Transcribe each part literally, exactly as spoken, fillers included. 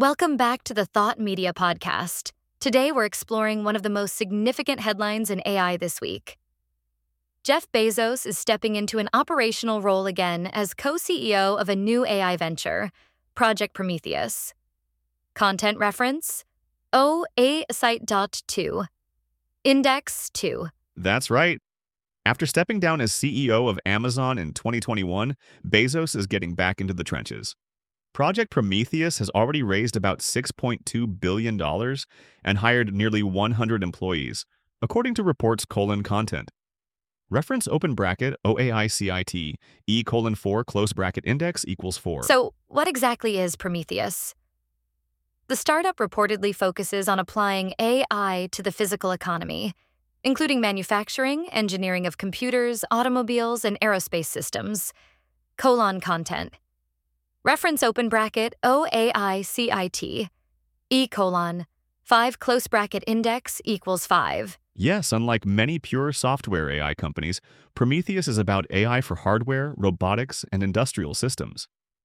Welcome back to the Thought Media Podcast. Today, we're exploring one of the most significant headlines in A I this week. Jeff Bezos is stepping into an operational role again as co-C E O of a new A I venture, Project Prometheus. Content reference: O A Site dot two. Index two. That's right. After stepping down as C E O of Amazon in twenty twenty-one, Bezos is getting back into the trenches. Project Prometheus has already raised about six point two billion dollars and hired nearly one hundred employees, according to reports colon content. Reference open bracket O A I C I T E colon four close bracket index equals four. So, what exactly is Prometheus? The startup reportedly focuses on applying A I to the physical economy, including manufacturing, engineering of computers, automobiles, and aerospace systems. Colon content. Reference open bracket O A I C I T E colon five close bracket index equals five. Yes, unlike many pure software A I companies, Prometheus is about A I for hardware, robotics, and industrial systems.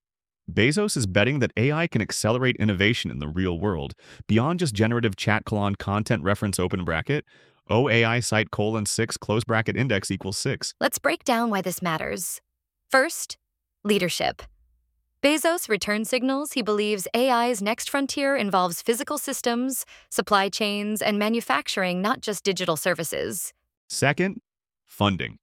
Bezos is betting that A I can accelerate innovation in the real world beyond just generative chat colon content reference open bracket O A I site colon six close bracket index equals six. Let's break down why this matters. First, leadership. Bezos return signals he believes A I's next frontier involves physical systems, supply chains, and manufacturing, not just digital services. Second, funding.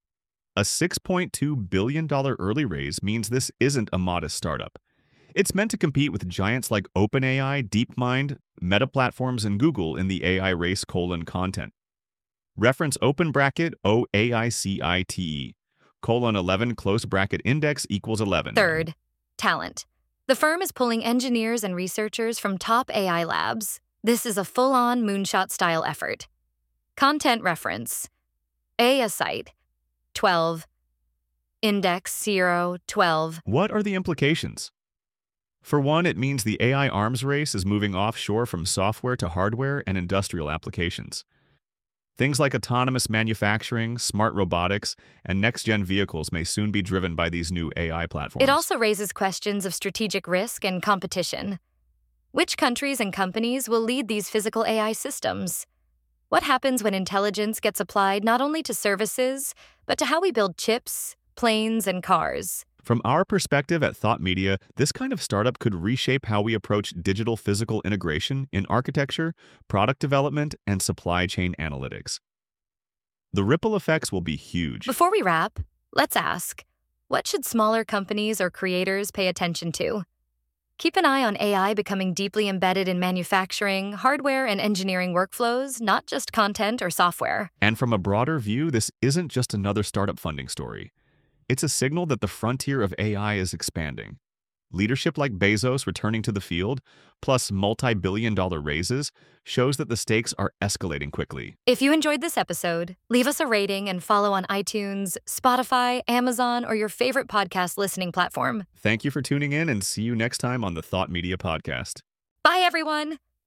A six point two billion dollars early raise means this isn't a modest startup. It's meant to compete with giants like OpenAI, DeepMind, Meta Platforms, and Google in the A I race colon content. Reference open bracket O A I C I T E colon eleven close bracket index equals eleven. Third, talent. The firm is pulling engineers and researchers from top A I labs. This is a full-on moonshot-style effort. Content reference: A A site twelve, index zero, twelve. What are the implications? For one, it means the A I arms race is moving offshore from software to hardware and industrial applications. Things like autonomous manufacturing, smart robotics, and next-gen vehicles may soon be driven by these new A I platforms. It also raises questions of strategic risk and competition. Which countries and companies will lead these physical A I systems? What happens when intelligence gets applied not only to services, but to how we build chips, planes, and cars? From our perspective at Thought Media, this kind of startup could reshape how we approach digital-physical integration in architecture, product development, and supply chain analytics. The ripple effects will be huge. Before we wrap, let's ask, what should smaller companies or creators pay attention to? Keep an eye on A I becoming deeply embedded in manufacturing, hardware, and engineering workflows, not just content or software. And from a broader view, this isn't just another startup funding story. It's a signal that the frontier of A I is expanding. Leadership like Bezos returning to the field, plus multi-billion dollar raises, shows that the stakes are escalating quickly. If you enjoyed this episode, leave us a rating and follow on iTunes, Spotify, Amazon, or your favorite podcast listening platform. Thank you for tuning in, and see you next time on the Thought Media Podcast. Bye, everyone!